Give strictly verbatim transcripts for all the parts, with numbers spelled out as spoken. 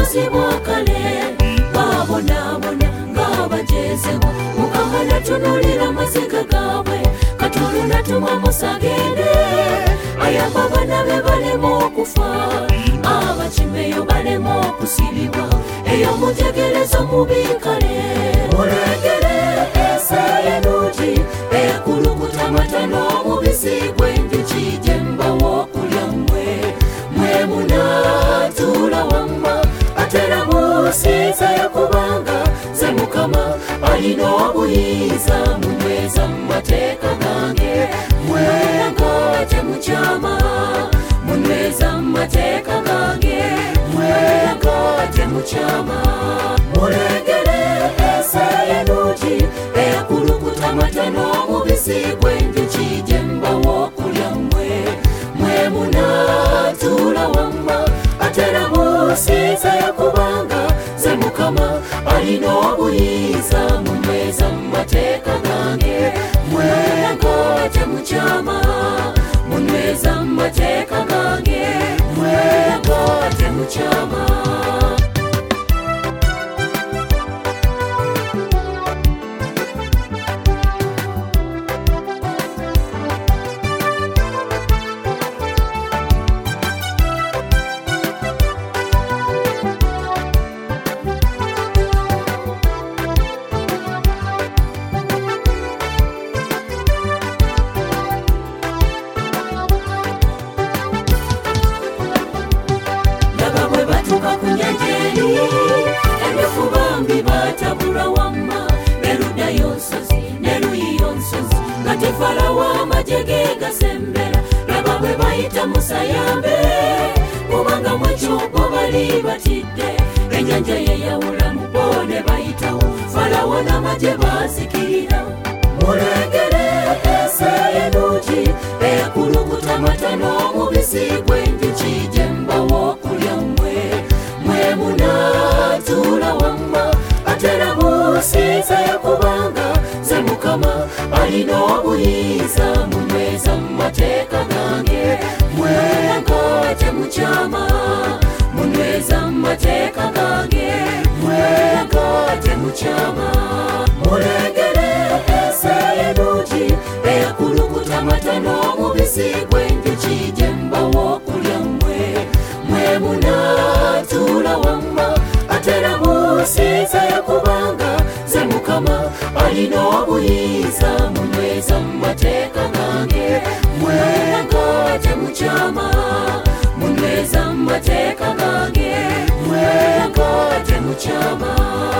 bwabuzibwa kale babonabona ng'abajezewo Mukama natunulira maziga gaabwe Katonda natuma Musa agende ayamba abaana be balema okufa abakimeyo balema okusibibwa eyo mutegerezo mubi kale mulengere ensaayo ennungi ekulukutamata n'omubisi gw'enjuki gye mbawa okulya mmwe mwe munaatuula wamma ate era musiizayo kubanga nze Mukama alina obuyinza munyweza mu mateeka gange mwenga temukyama munyweza mu mateeka gange mwenga temukyama mulengere ensaayo ennungi ekulukutamata n'omubisi gw'enjuki gye mbawa okulya mmwe mwe munaatuula wamma ate era musiizayo kubanga nze Mukama alina obuyinza munyweza mu mateeka gange mwenga temukyama munyweza mu mateeka gange mwenga temukyama Farawo amajege gasembera laba bwe bayita musayambe kubanga mwekyogwo bali batidde ennyanja yeyawula mu bo ne bayitawo Farawo n'amagye bazikirira mulengere ensaayo ennungi ekulukutamata n'omubisi gw'enjuki gye mbawa okulya mmwe mwe munaatuula wamma ate era musiizayo kubanga nze Mukama alina obuyinza munyweza mu mateeka gange mwenga temukyama munyweza mu mateeka gange mwenga temukyama mulengere ensaayo ennungi ekulukutamata n'omubisi gw'enjuki gye mbawa okulya mmwe mwe munaatuula wamma ate era musiizayo kubanga nze Mukama alina obuyinza munyweza mu mateeka gange mwenga temukyama munyweza mu mateeka gange mwenga temukyama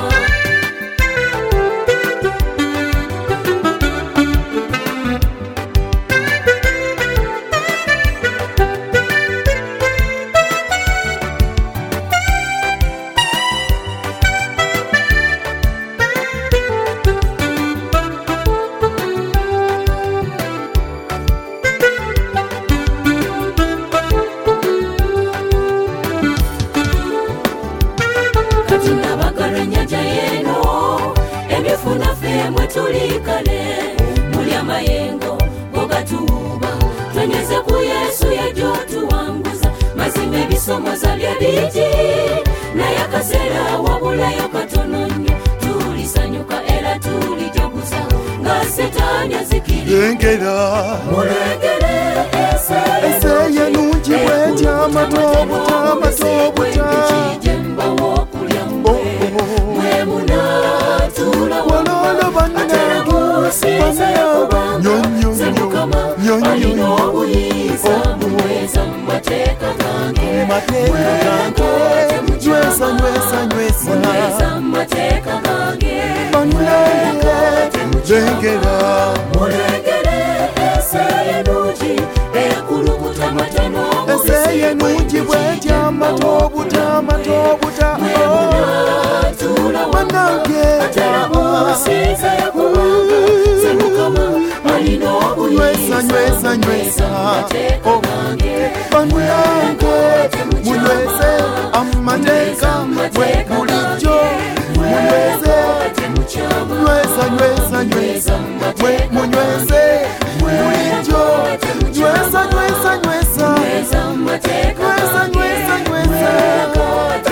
tuli kale muli amayengo bogatuuba twenyweze ku Yesu yajja otuwanguza mazima ebisomoza bye bingi naye akaseera wabulayo katono nnyo tulisanyuka era tulijoguza nga Setaani azikirira mulengere ensaayo ennungi bw'etya amatobuta amatobuta gye mbawa okulya mmwe mwe munaatuula alina obuyinza munyweza mu mateeka gange mwenga temukyama munyweza mu mateeka gange mwenga temukyama mulengere ensaayo ennungi ekulukutamata n'omubisi bw'etya amatobuta amatobuta mwe munaatuula wamma ate era musiizayo kubanga nze Mukama alina obuyinza munyweza mu mateeka gange mwenga temukyama munyweza mu mateeka gange mwenga temukyama nyweza nyweza munyweze bulijjo nyweza nyweza nyweza nyweza mu mateeka gange nyweza nyweza nyweza